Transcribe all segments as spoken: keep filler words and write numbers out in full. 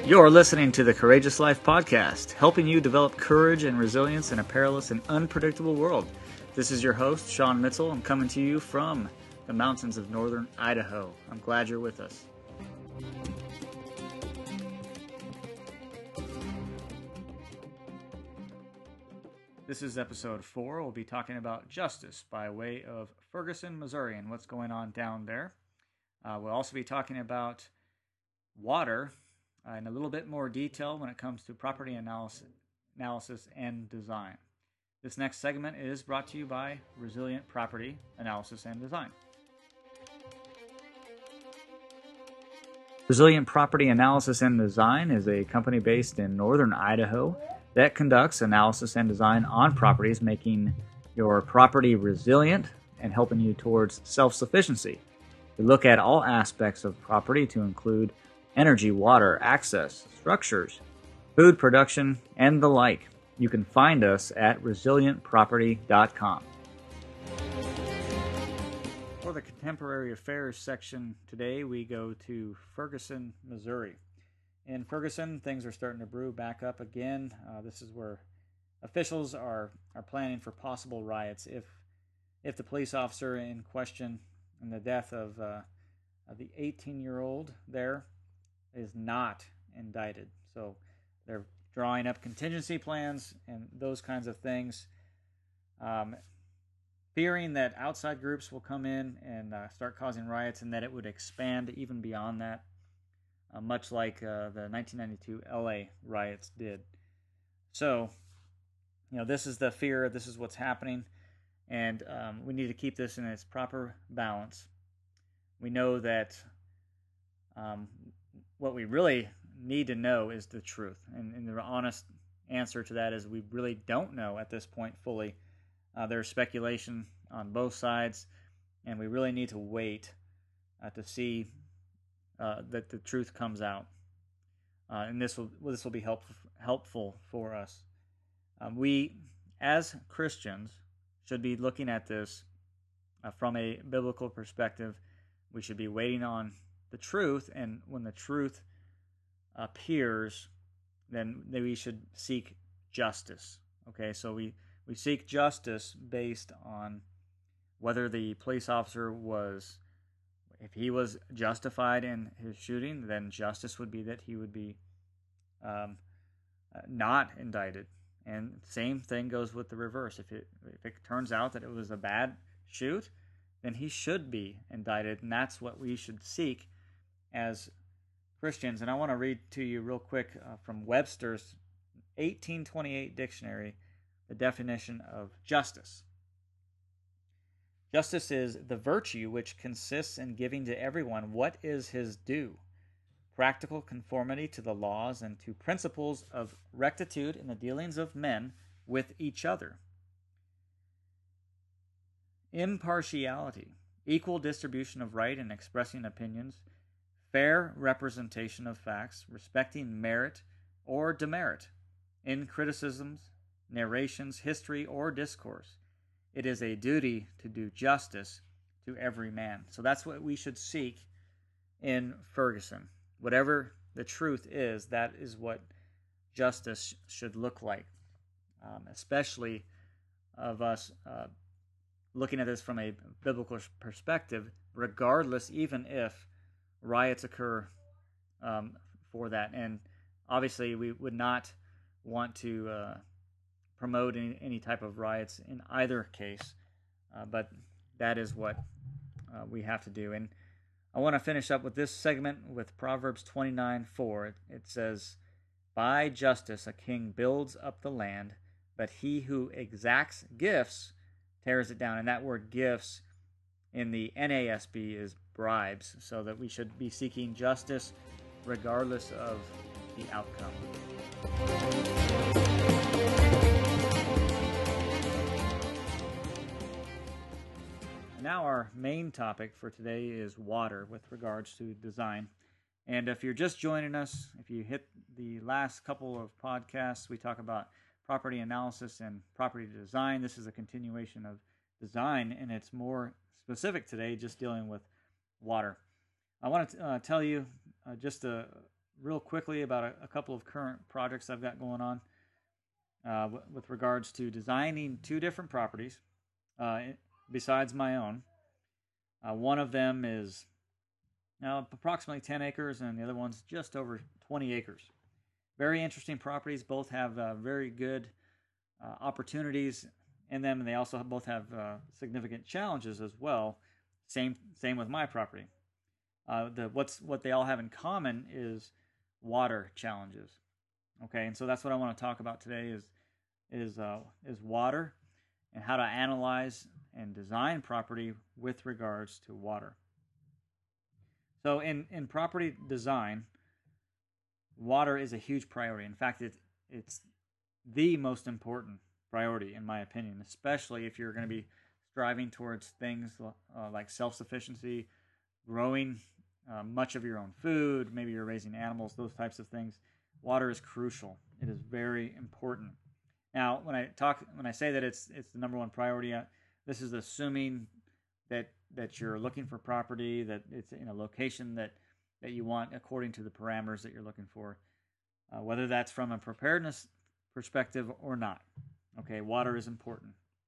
You're listening to the Courageous Life Podcast, helping you develop courage and resilience in a perilous and unpredictable world. This is your host, Sean Mitchell. I'm coming to you from the mountains of northern Idaho. I'm glad you're with us. This is episode four. We'll be talking about justice by way of Ferguson, Missouri, and what's going on down there. Uh, we'll also be talking about water uh, in a little bit more detail when it comes to property analysis, analysis and design. This next segment is brought to you by Resilient Property Analysis and Design. Resilient Property Analysis and Design is a company based in northern Idaho that conducts analysis and design on properties, making your property resilient and helping you towards self-sufficiency. We look at all aspects of property to include energy, water, access, structures, food production, and the like. You can find us at resilient property dot com. For the Contemporary Affairs section today, we go to Ferguson, Missouri. In Ferguson, things are starting to brew back up again. Uh, this is where officials are, are planning for possible riots if if the police officer in question and the death of, uh, of the eighteen-year-old there is not indicted. So they're drawing up contingency plans and those kinds of things, um, fearing that outside groups will come in and uh, start causing riots and that it would expand even beyond that, uh, much like uh, the nineteen ninety-two L A riots did. So, you know, this is the fear, this is what's happening, and um, we need to keep this in its proper balance. We know that um, what we really need to know is the truth, and, and the honest answer to that is we really don't know at this point fully. Uh, there's speculation on both sides, and we really need to wait uh, to see uh, that the truth comes out, uh, and this will this will be help, helpful for us. Um, we, as Christians, should be looking at this uh, from a biblical perspective. We should be waiting on the truth, and when the truth appears, then we should seek justice. Okay, so we, we seek justice based on whether the police officer was, if he was justified in his shooting, then justice would be that he would be um, not indicted. And same thing goes with the reverse. If it, if it turns out that it was a bad shoot, then he should be indicted, and that's what we should seek as Christians. And I want to read to you real quick uh, from Webster's eighteen twenty-eight dictionary the definition of justice. Justice is the virtue which consists in giving to everyone what is his due, practical conformity to the laws and to principles of rectitude in the dealings of men with each other. Impartiality, equal distribution of right in expressing opinions, fair representation of facts, respecting merit or demerit in criticisms, narrations, history, or discourse. It is a duty to do justice to every man. So that's what we should seek in Ferguson. Whatever the truth is, that is what justice should look like, um, especially of us uh, looking at this from a biblical perspective, regardless, even if riots occur um, for that. And obviously, we would not want to uh, promote any, any type of riots in either case, uh, but that is what uh, we have to do. And I want to finish up with this segment with Proverbs twenty-nine four. It, it says, "By justice a king builds up the land, but he who exacts gifts tears it down." And that word gifts in the N A S B is bribes, so that we should be seeking justice regardless of the outcome. Now our main topic for today is water with regards to design. And if you're just joining us, if you hit the last couple of podcasts, we talk about property analysis and property design. This is a continuation of design, and it's more specific today, just dealing with water. I want to uh, tell you uh, just a, real quickly about a, a couple of current projects I've got going on uh, w- with regards to designing two different properties uh, besides my own. Uh, one of them is uh, approximately ten acres, and the other one's just over twenty acres. Very interesting properties. Both have uh, very good uh, opportunities in them, and they also both have uh, significant challenges as well. Same same with my property. Uh, the what's what they all have in common is water challenges. Okay, and so that's what I want to talk about today is is uh, is water and how to analyze and design property with regards to water. So in in property design, water is a huge priority. In fact, it, it's the most important priority in my opinion, especially if you're going to be striving towards things uh, like self-sufficiency, growing uh, much of your own food, maybe you're raising animals, those types of things. Water is crucial. It is very important. Now, when I talk, when I say that it's it's the number one priority, uh, this is assuming that that you're looking for property, that it's in a location that that you want according to the parameters that you're looking for, uh, whether that's from a preparedness perspective or not. Okay, water is important.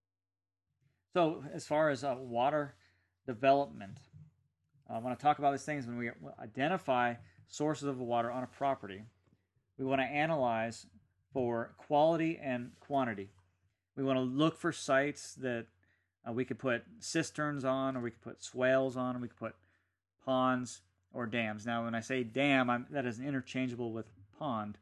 So, as far as uh, water development, I want to talk about these things. When we identify sources of water on a property, we want to analyze for quality and quantity. We want to look for sites that uh, we could put cisterns on, or we could put swales on, or we could put ponds or dams. Now, when I say dam, I'm, that is interchangeable with pond.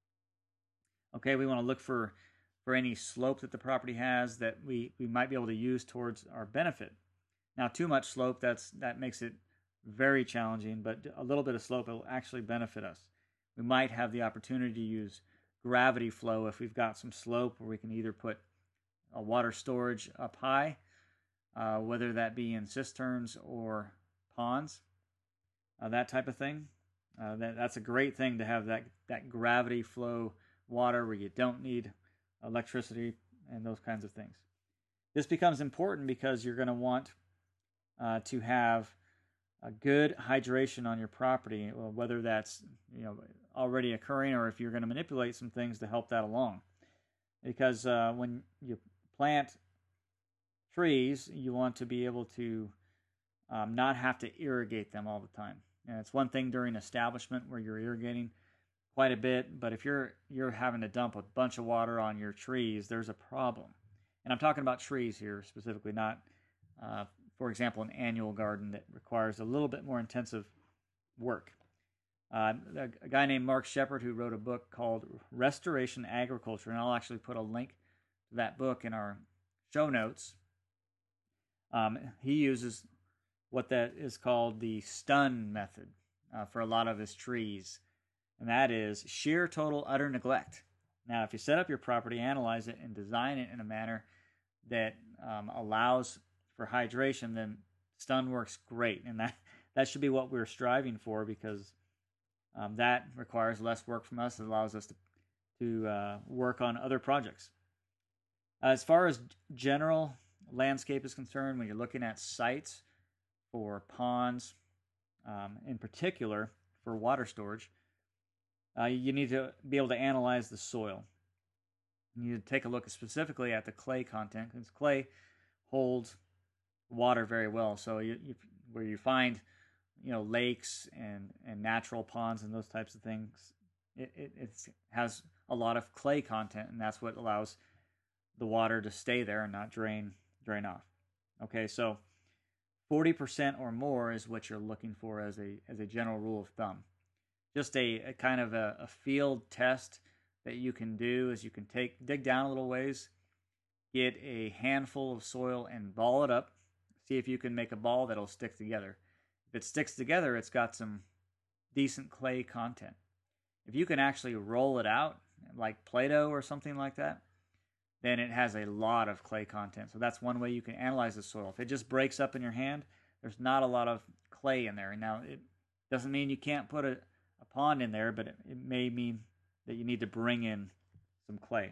Okay, we want to look for for any slope that the property has that we, we might be able to use towards our benefit. Now, too much slope, that's that makes it very challenging, but a little bit of slope will actually benefit us. We might have the opportunity to use gravity flow if we've got some slope where we can either put a water storage up high, uh, whether that be in cisterns or ponds, uh, that type of thing. Uh, that, that's a great thing to have that, that gravity flow water where you don't need electricity and those kinds of things. This becomes important because you're going to want uh, to have a good hydration on your property, whether that's you know already occurring or if you're going to manipulate some things to help that along. Because uh, when you plant trees, you want to be able to um, not have to irrigate them all the time. And it's one thing during establishment where you're irrigating quite a bit, but if you're you're having to dump a bunch of water on your trees, there's a problem. And I'm talking about trees here specifically, not, uh, for example, an annual garden that requires a little bit more intensive work. Uh, a guy named Mark Shepard who wrote a book called Restoration Agriculture, and I'll actually put a link to that book in our show notes. Um, he uses what that is called the stun method uh, for a lot of his trees. And that is sheer total utter neglect. Now, if you set up your property, analyze it, and design it in a manner that um, allows for hydration, then stun works great. And that, that should be what we're striving for, because um, that requires less work from us. It allows us to, to uh, work on other projects. As far as general landscape is concerned, when you're looking at sites for ponds, um, in particular for water storage, Uh, you need to be able to analyze the soil. You need to take a look specifically at the clay content, because clay holds water very well. So you, you, where you find, you know, lakes and, and natural ponds and those types of things, it, it it's, has a lot of clay content, and that's what allows the water to stay there and not drain drain off. Okay, so forty percent or more is what you're looking for as a as a general rule of thumb. Just a, a kind of a, a field test that you can do is you can take dig down a little ways, get a handful of soil and ball it up. See if you can make a ball that'll stick together. If it sticks together, it's got some decent clay content. If you can actually roll it out like Play-Doh or something like that, then it has a lot of clay content. So that's one way you can analyze the soil. If it just breaks up in your hand, there's not a lot of clay in there. Now, it doesn't mean you can't put a a pond in there, but it, it may mean that you need to bring in some clay.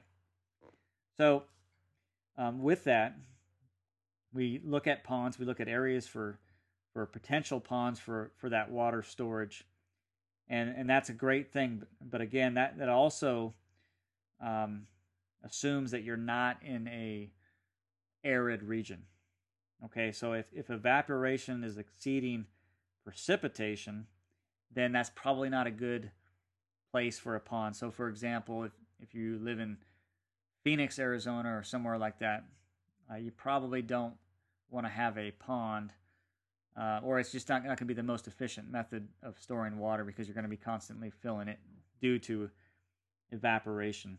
So um, with that, we look at ponds, we look at areas for for potential ponds for, for that water storage. and and that's a great thing. But again, that that also um, assumes that you're not in a arid region. Okay, so if, if evaporation is exceeding precipitation, then that's probably not a good place for a pond. So, for example, if, if you live in Phoenix, Arizona, or somewhere like that, uh, you probably don't want to have a pond, uh, or it's just not, not going to be the most efficient method of storing water because you're going to be constantly filling it due to evaporation.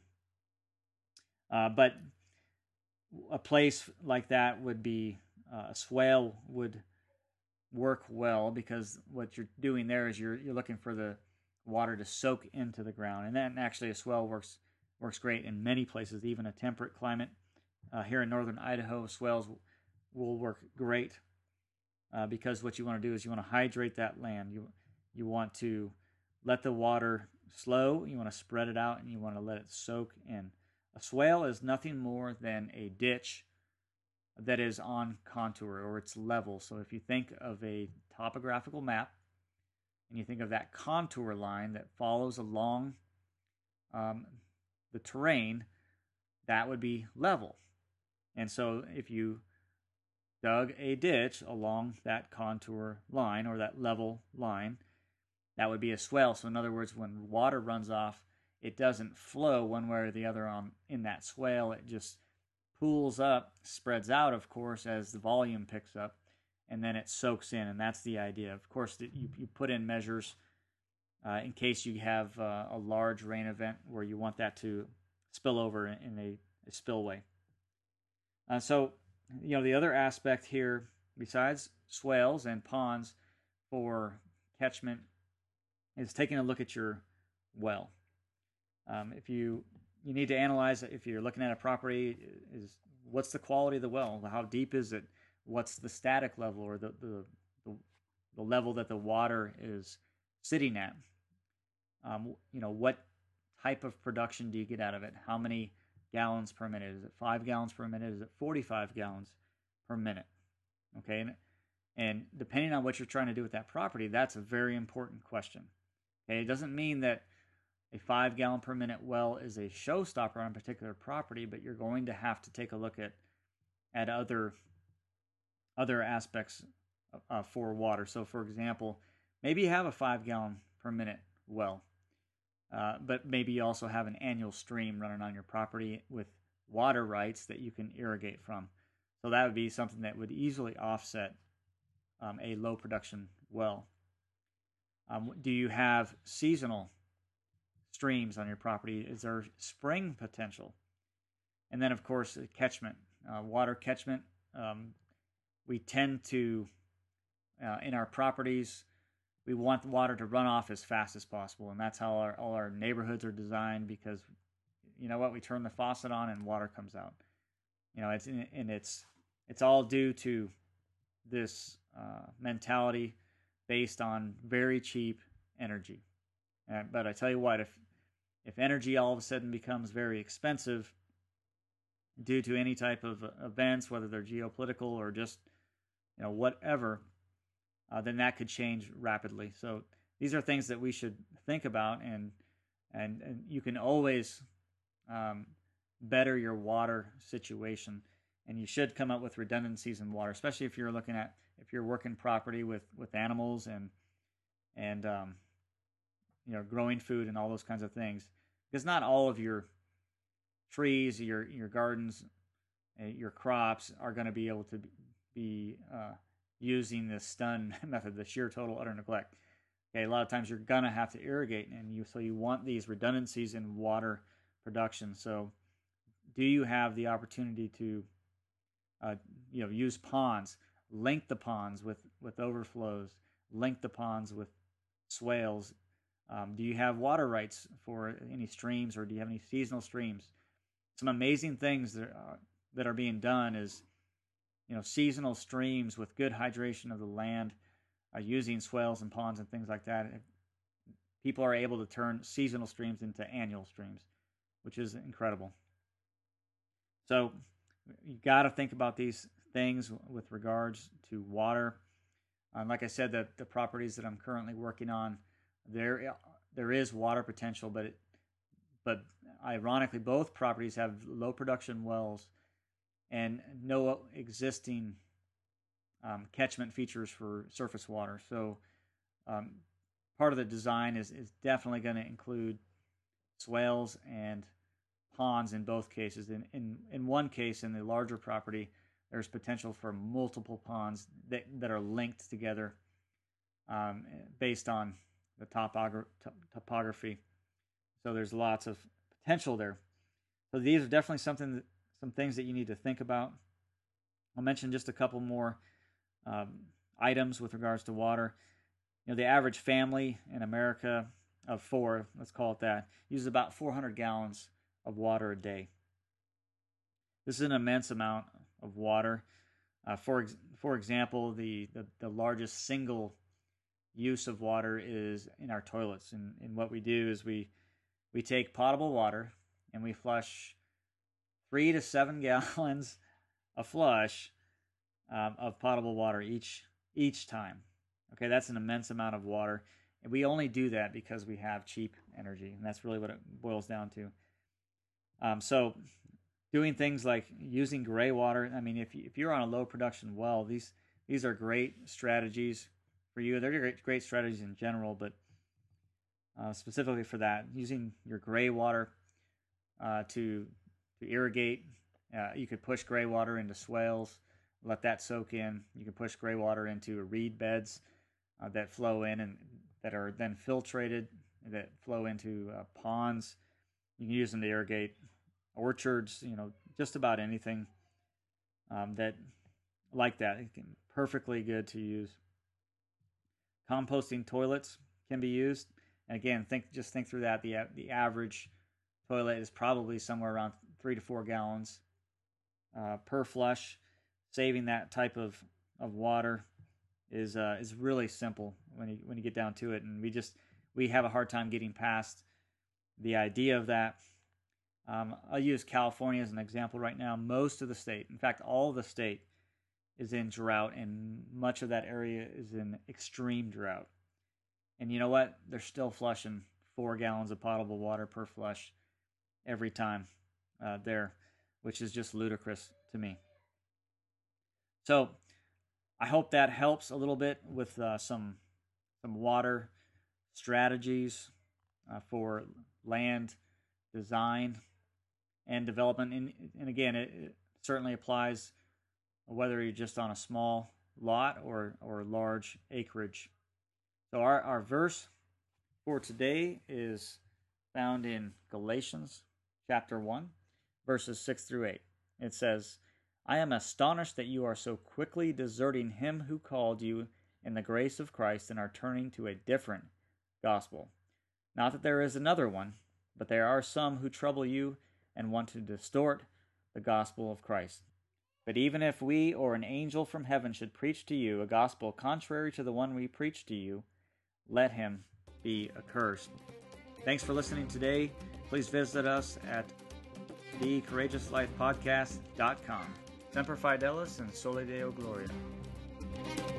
Uh, but a place like that would be uh, a swale would work well because what you're doing there is you're you're looking for the water to soak into the ground, and then actually a swale works works great in many places, even a temperate climate. Uh, here in northern Idaho, swales will work great uh, because what you want to do is you want to hydrate that land. You you want to let the water slow. You want to spread it out, and you want to let it soak in. A swale is nothing more than a ditch that is on contour or it's level. So if you think of a topographical map and you think of that contour line that follows along um, the terrain, that would be level. And so if you dug a ditch along that contour line or that level line, that would be a swale. So in other words, when water runs off, it doesn't flow one way or the other on in that swale. It just pools up, spreads out, of course, as the volume picks up, and then it soaks in, and that's the idea. Of course, you, you put in measures uh, in case you have uh, a large rain event where you want that to spill over in, in a, a spillway. Uh, so, you know, the other aspect here, besides swales and ponds for catchment, is taking a look at your well. Um, if you you need to analyze if you're looking at a property, is what's the quality of the well? How deep is it? What's the static level or the the, the, the level that the water is sitting at? Um, you know, what type of production do you get out of it? How many gallons per minute? Is it five gallons per minute? Is it forty-five gallons per minute? Okay, and, and depending on what you're trying to do with that property, that's a very important question. Okay, it doesn't mean that a five gallon per minute well is a showstopper on a particular property, but you're going to have to take a look at at other other aspects uh, for water. So, for example, maybe you have a five gallon per minute well, uh, but maybe you also have an annual stream running on your property with water rights that you can irrigate from. So that would be something that would easily offset um, a low production well. Um, do you have seasonal streams on your property? Is there spring potential? And then, of course, catchment, uh, water catchment. Um, we tend to, uh, in our properties, we want the water to run off as fast as possible, and that's how our, all our neighborhoods are designed. Because, you know what, we turn the faucet on and water comes out. You know, it's and it's it's all due to this uh, mentality based on very cheap energy. Uh, but I tell you what, if if energy all of a sudden becomes very expensive due to any type of events, whether they're geopolitical or just, you know, whatever, uh, then that could change rapidly. So these are things that we should think about, and and, and you can always um, better your water situation, and you should come up with redundancies in water, especially if you're looking at if you're working property with with animals and and um, you know, growing food and all those kinds of things, because not all of your trees, your your gardens, uh, your crops are going to be able to be uh, using the stun method, the sheer total utter neglect. Okay, a lot of times you're gonna have to irrigate, and you so you want these redundancies in water production. So, do you have the opportunity to, uh, you know, use ponds, link the ponds with with overflows, link the ponds with swales? Um, do you have water rights for any streams, or do you have any seasonal streams? Some amazing things that are, that are being done is, you know, seasonal streams with good hydration of the land, uh, using swales and ponds and things like that. People are able to turn seasonal streams into annual streams, which is incredible. So you got to think about these things with regards to water. Um, like I said, the, the properties that I'm currently working on, there there is water potential, but it, but ironically, both properties have low production wells and no existing um, catchment features for surface water. So um, part of the design is, is definitely going to include swales and ponds in both cases. In, in in one case, in the larger property, there's potential for multiple ponds that, that are linked together um, based on the topogra- topography. So there's lots of potential there. So these are definitely something that, some things that you need to think about. I'll mention just a couple more um, items with regards to water. You know, the average family in America of four, let's call it that, uses about four hundred gallons of water a day. This is an immense amount of water. Uh, for ex- for example, the, the, the largest single use of water is in our toilets. And, and what we do is we we take potable water and we flush three to seven gallons a flush um, of potable water each each time. Okay, that's an immense amount of water. And we only do that because we have cheap energy. And that's really what it boils down to. Um, so doing things like using gray water. I mean, if, you, if you're on a low production well, these these are great strategies for you. They're great, great strategies in general, but uh, specifically for that, using your gray water uh, to to irrigate. Uh, you could push gray water into swales, let that soak in. You can push gray water into reed beds uh, that flow in and that are then filtrated, that flow into uh, ponds. You can use them to irrigate orchards, you know, just about anything um, that like that. It can perfectly good to use. Composting toilets can be used. And again, think just think through that. The the average toilet is probably somewhere around three to four gallons uh, per flush. Saving that type of, of water is uh, is really simple when you when you get down to it. And we just we have a hard time getting past the idea of that. Um, I'll use California as an example right now. Most of the state, in fact, all of the state is in drought, and much of that area is in extreme drought. And you know what? They're still flushing four gallons of potable water per flush every time uh, there, which is just ludicrous to me. So I hope that helps a little bit with uh, some some water strategies uh, for land design and development. And, and again, it, it certainly applies whether you're just on a small lot or, or large acreage. So our, our verse for today is found in Galatians chapter one, verses six through eight. It says, I am astonished that you are so quickly deserting him who called you in the grace of Christ and are turning to a different gospel. Not that there is another one, but there are some who trouble you and want to distort the gospel of Christ. But even if we or an angel from heaven should preach to you a gospel contrary to the one we preach to you, let him be accursed. Thanks for listening today. Please visit us at the courageous life podcast dot com. Semper Fidelis and Soli Deo Gloria.